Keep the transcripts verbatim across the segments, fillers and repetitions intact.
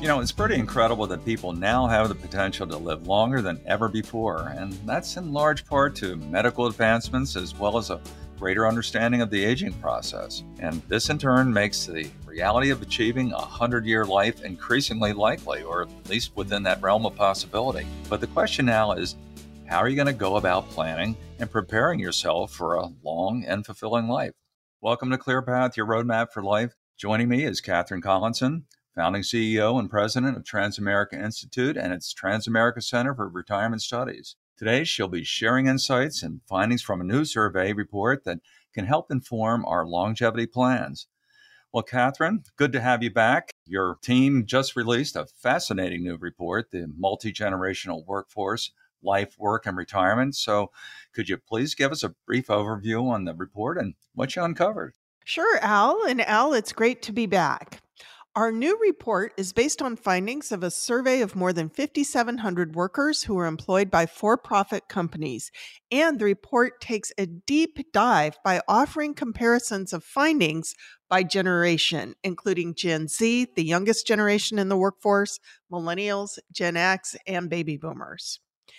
know, it's pretty incredible that people now have the potential to live longer than ever before, and that's in large part to medical advancements as well as a greater understanding of the aging process. And this in turn makes the reality of achieving a hundred-year life increasingly likely, or at least within that realm of possibility. But the question now is, how are you going to go about planning and preparing yourself for a long and fulfilling life? Welcome to ClearPath, your roadmap for life. Joining me is Katherine Collinson, founding C E O and president of Transamerica Institute and its Transamerica Center for Retirement Studies. Today, she'll be sharing insights and findings from a new survey report that can help inform our longevity plans. Well, Katherine, good to have you back. Your team just released a fascinating new report, the Multi-Generational Workforce, Life, Work, and Retirement. So could you please give us a brief overview on the report and what you uncovered? Sure, Al. And Al, it's great to be back. Our new report is based on findings of a survey of more than five thousand seven hundred workers who are employed by for-profit companies. And the report takes a deep dive by offering comparisons of findings by generation, including Gen Z, the youngest generation in the workforce, millennials, Gen X, and baby boomers.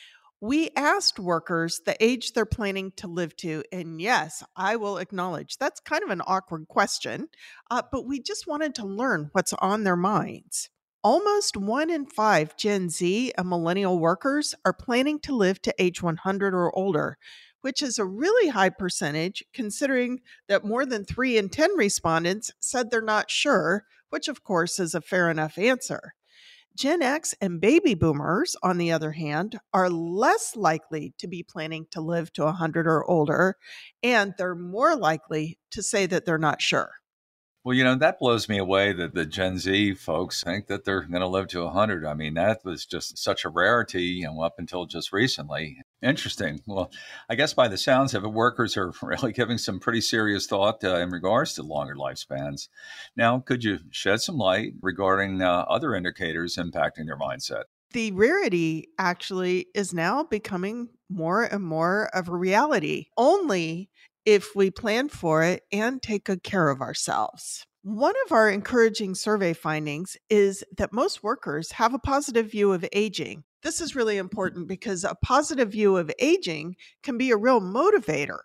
We asked workers the age they're planning to live to, and yes, I will acknowledge that's kind of an awkward question, uh, but we just wanted to learn what's on their minds. Almost one in five Gen Z and millennial workers are planning to live to age one hundred or older, which is a really high percentage considering that more than three in ten respondents said they're not sure, which of course is a fair enough answer. Gen X and baby boomers, on the other hand, are less likely to be planning to live to one hundred or older, and they're more likely to say that they're not sure. Well, you know, that blows me away that the Gen Z folks think that they're going to live to one hundred. I mean, that was just such a rarity, you know, up until just recently. Interesting. Well, I guess by the sounds of it, workers are really giving some pretty serious thought uh, in regards to longer lifespans. Now, could you shed some light regarding uh, other indicators impacting their mindset? The rarity actually is now becoming more and more of a reality, only if we plan for it and take good care of ourselves. One of our encouraging survey findings is that most workers have a positive view of aging. This is really important because a positive view of aging can be a real motivator.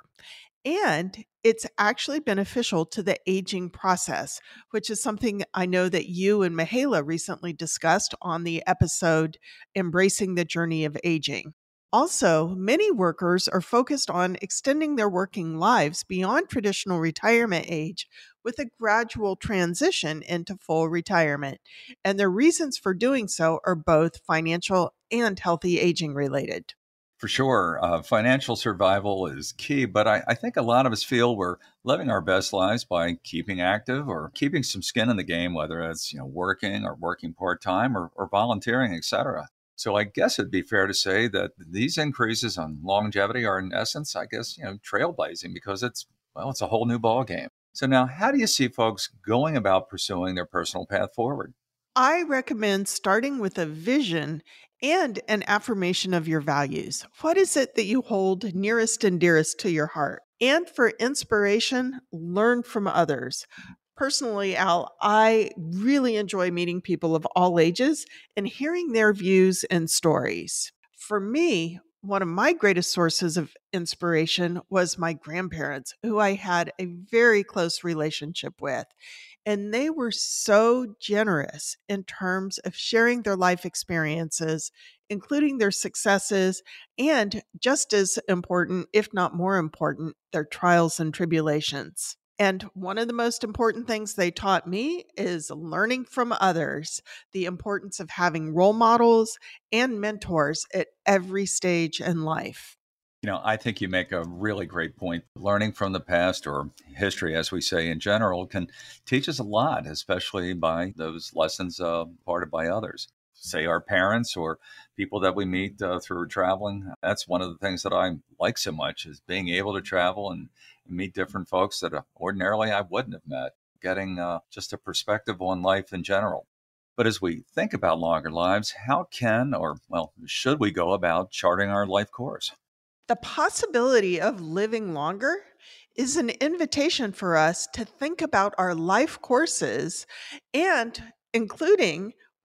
And it's actually beneficial to the aging process, which is something I know that you and Mihaela recently discussed on the episode Embracing the Journey of Aging. Also, many workers are focused on extending their working lives beyond traditional retirement age with a gradual transition into full retirement. And their reasons for doing so are both financial and healthy aging related. For sure, uh, financial survival is key, but I, I think a lot of us feel we're living our best lives by keeping active or keeping some skin in the game, whether it's you know working or working part-time or, or volunteering, et cetera. So I guess it'd be fair to say that these increases on longevity are in essence, I guess, you know, trailblazing because it's, well, it's a whole new ballgame. So now, how do you see folks going about pursuing their personal path forward? I recommend starting with a vision and an affirmation of your values. What is it that you hold nearest and dearest to your heart? And for inspiration, learn from others. Personally, Al, I really enjoy meeting people of all ages and hearing their views and stories. For me, one of my greatest sources of inspiration was my grandparents, who I had a very close relationship with. And they were so generous in terms of sharing their life experiences, including their successes, and just as important, if not more important, their trials and tribulations. And one of the most important things they taught me is learning from others, the importance of having role models and mentors at every stage in life. You know, I think you make a really great point. Learning from the past, or history, as we say in general, can teach us a lot, especially by those lessons uh, imparted by others. Say our parents or people that we meet uh, through traveling. That's one of the things that I like so much is being able to travel and meet different folks that uh, ordinarily I wouldn't have met, getting uh, just a perspective on life in general. But as we think about longer lives, how can or, well, should we go about charting our life course? The possibility of living longer is an invitation for us to think about our life courses and including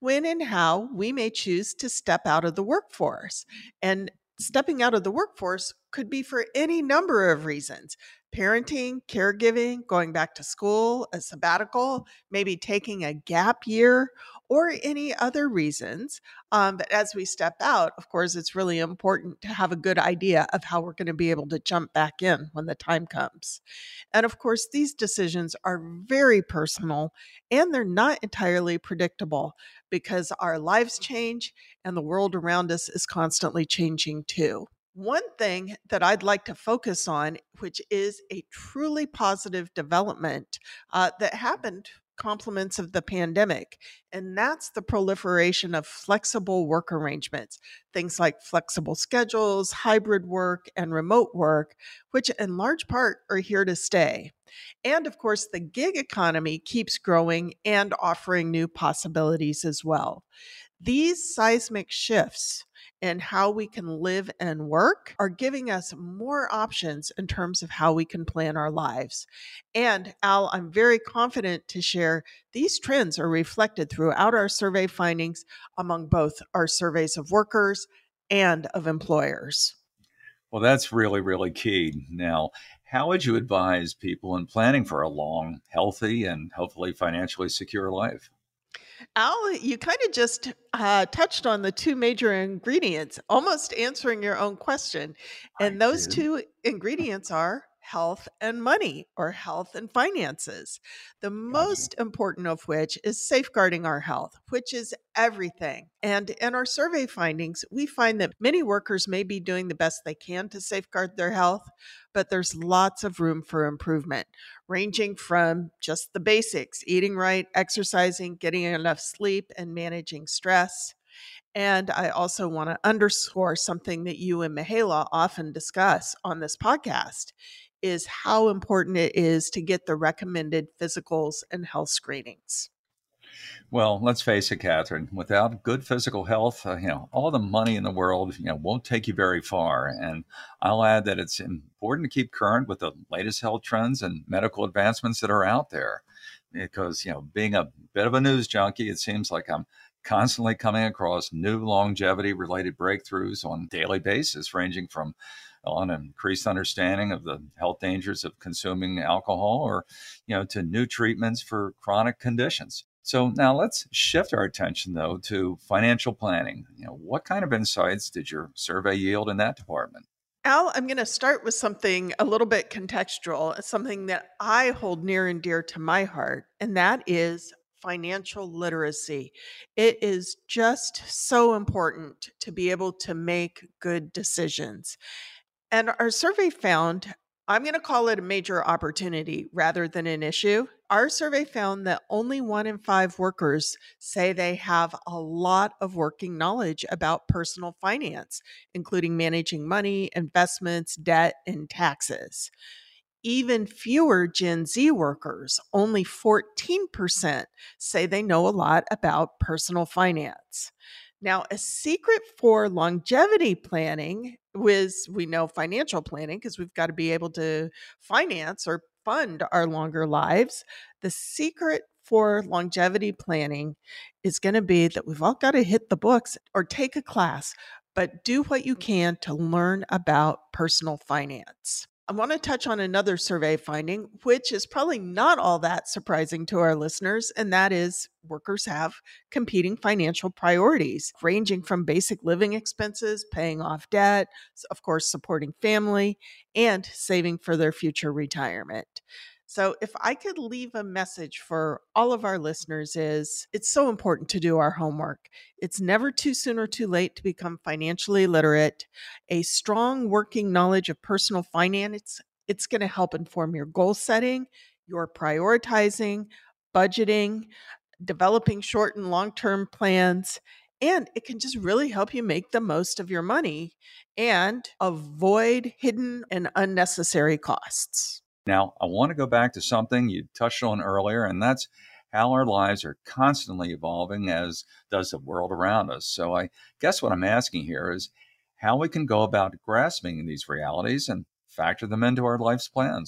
when and how we may choose to step out of the workforce. And stepping out of the workforce could be for any number of reasons: parenting, caregiving, going back to school, a sabbatical, maybe taking a gap year, or any other reasons. Um, but as we step out, of course, it's really important to have a good idea of how we're going to be able to jump back in when the time comes. And of course, these decisions are very personal and they're not entirely predictable because our lives change and the world around us is constantly changing too. One thing that I'd like to focus on, which is a truly positive development uh, that happened compliments of the pandemic, and that's the proliferation of flexible work arrangements, things like flexible schedules, hybrid work, and remote work, which in large part are here to stay. And of course, the gig economy keeps growing and offering new possibilities as well. These seismic shifts in how we can live and work are giving us more options in terms of how we can plan our lives. And Al, I'm very confident to share these trends are reflected throughout our survey findings among both our surveys of workers and of employers. Well, that's really, really key. Now, how would you advise people in planning for a long, healthy, and hopefully financially secure life? Al, you kind of just uh, touched on the two major ingredients, almost answering your own question. I And those did. two ingredients are health and money, or health and finances. The Gotcha. most important of which is safeguarding our health, which is everything. And in our survey findings, we find that many workers may be doing the best they can to safeguard their health, but there's lots of room for improvement, ranging from just the basics: eating right, exercising, getting enough sleep, and managing stress. And I also want to underscore something that you and Mihaela often discuss on this podcast is how important it is to get the recommended physicals and health screenings. Well, let's face it, Catherine, without good physical health, uh, you know, all the money in the world, you know, won't take you very far. And I'll add that it's important to keep current with the latest health trends and medical advancements that are out there. Because, you know, being a bit of a news junkie, it seems like I'm constantly coming across new longevity related breakthroughs on a daily basis, ranging from on increased understanding of the health dangers of consuming alcohol or, you know, to new treatments for chronic conditions. So now let's shift our attention though to financial planning. You know, what kind of insights did your survey yield in that department? Al, I'm going to start with something a little bit contextual, something that I hold near and dear to my heart, and that is financial literacy. It is just so important to be able to make good decisions. And our survey found, I'm going to call it a major opportunity rather than an issue. Our survey found that only one in five workers say they have a lot of working knowledge about personal finance, including managing money, investments, debt, and taxes. Even fewer Gen Z workers, only fourteen percent, say they know a lot about personal finance. Now, a secret for longevity planning was, we know, financial planning, because we've got to be able to finance or fund our longer lives. The secret for longevity planning is going to be that we've all got to hit the books or take a class, but do what you can to learn about personal finance. I want to touch on another survey finding, which is probably not all that surprising to our listeners, and that is workers have competing financial priorities, ranging from basic living expenses, paying off debt, of course, supporting family, and saving for their future retirement. So, if I could leave a message for all of our listeners, is it's so important to do our homework. It's never too soon or too late to become financially literate. A strong working knowledge of personal finance, it's going to help inform your goal setting, your prioritizing, budgeting, developing short and long-term plans, and it can just really help you make the most of your money and avoid hidden and unnecessary costs. Now, I want to go back to something you touched on earlier, and that's how our lives are constantly evolving, as does the world around us. So, I guess what I'm asking here is how we can go about grasping these realities and factor them into our life's plans.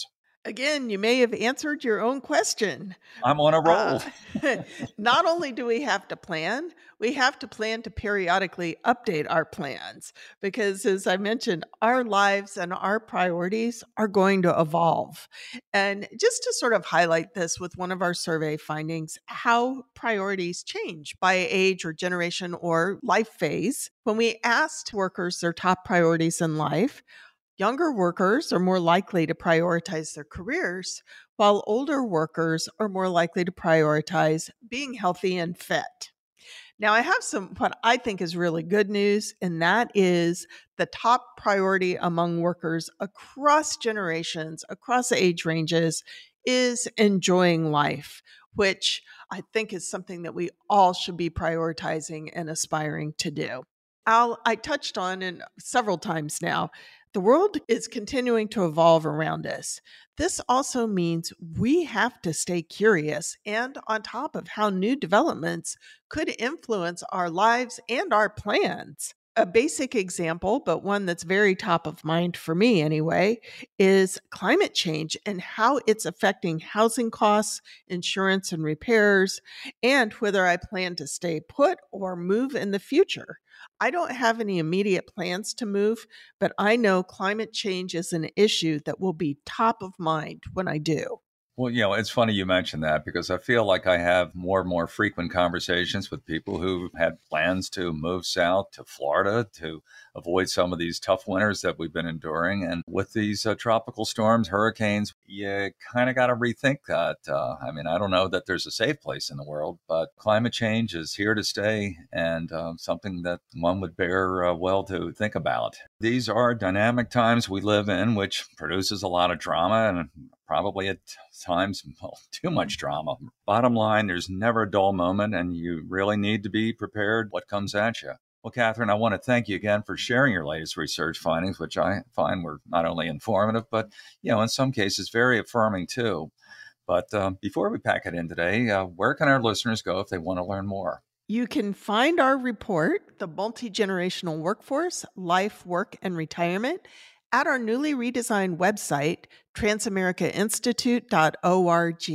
Again, you may have answered your own question. I'm on a roll. Uh, not only do we have to plan, we have to plan to periodically update our plans because, as I mentioned, our lives and our priorities are going to evolve. And just to sort of highlight this with one of our survey findings, how priorities change by age or generation or life phase. When we asked workers their top priorities in life, younger workers are more likely to prioritize their careers, while older workers are more likely to prioritize being healthy and fit. Now, I have some what I think is really good news, and that is the top priority among workers across generations, across age ranges, is enjoying life, which I think is something that we all should be prioritizing and aspiring to do. Al, I touched on and several times now, the world is continuing to evolve around us. This also means we have to stay curious and on top of how new developments could influence our lives and our plans. A basic example, but one that's very top of mind for me anyway, is climate change and how it's affecting housing costs, insurance and repairs, and whether I plan to stay put or move in the future. I don't have any immediate plans to move, but I know climate change is an issue that will be top of mind when I do. Well, you know, it's funny you mentioned that because I feel like I have more and more frequent conversations with people who had plans to move south to Florida to avoid some of these tough winters that we've been enduring. And with these uh, tropical storms, hurricanes, you kind of got to rethink that. Uh, I mean, I don't know that there's a safe place in the world, but climate change is here to stay and uh, something that one would bear uh, well to think about. These are dynamic times we live in, which produces a lot of drama and probably at times well, too much drama. Bottom line, there's never a dull moment, and you really need to be prepared what comes at you. Well, Catherine, I want to thank you again for sharing your latest research findings, which I find were not only informative, but, you know, in some cases very affirming too. But uh, before we pack it in today, uh, where can our listeners go if they want to learn more? You can find our report, The Multi-Generational Workforce, Life, Work, and Retirement, at our newly redesigned website, transamerica institute dot org.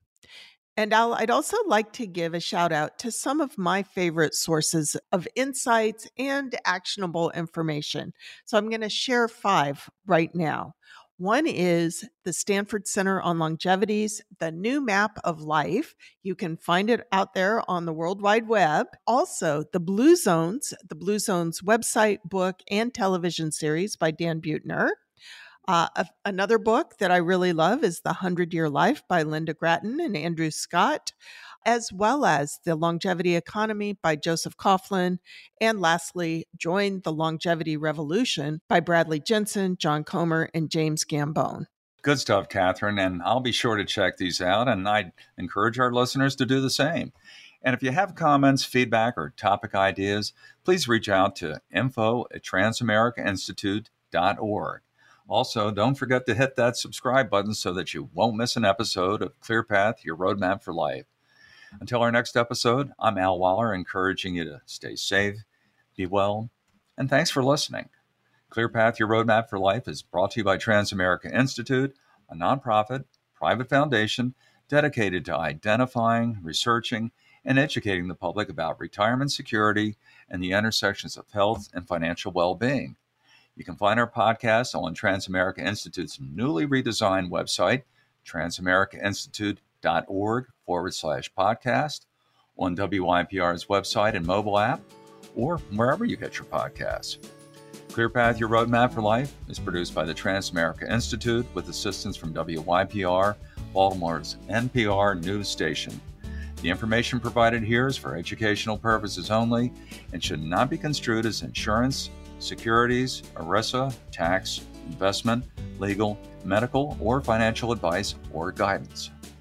And I'll, I'd also like to give a shout out to some of my favorite sources of insights and actionable information. So I'm going to share five right now. One is the Stanford Center on Longevity's The New Map of Life. You can find it out there on the World Wide Web. Also, the Blue Zones, the Blue Zones website, book, and television series by Dan Buettner. Uh, a, another book that I really love is The Hundred-Year Life by Linda Gratton and Andrew Scott, as well as The Longevity Economy by Joseph Coughlin, and lastly, Join the Longevity Revolution by Bradley Jensen, John Comer, and James Gambone. Good stuff, Catherine, and I'll be sure to check these out, and I'd encourage our listeners to do the same. And if you have comments, feedback, or topic ideas, please reach out to info at transamerica institute dot org. Also, don't forget to hit that subscribe button so that you won't miss an episode of ClearPath, Your Roadmap for Life. Until our next episode, I'm Al Waller, encouraging you to stay safe, be well, and thanks for listening. ClearPath, Your Roadmap for Life is brought to you by Transamerica Institute, a nonprofit, private foundation dedicated to identifying, researching, and educating the public about retirement security and the intersections of health and financial well-being. You can find our podcast on Transamerica Institute's newly redesigned website, transamerica institute dot org forward slash podcast, on W Y P R's website and mobile app, or wherever you get your podcasts. ClearPath, Your Roadmap for Life is produced by the Transamerica Institute with assistance from W Y P R, Baltimore's N P R news station. The information provided here is for educational purposes only and should not be construed as insurance, securities, ERISA, tax, investment, legal, medical, or financial advice or guidance.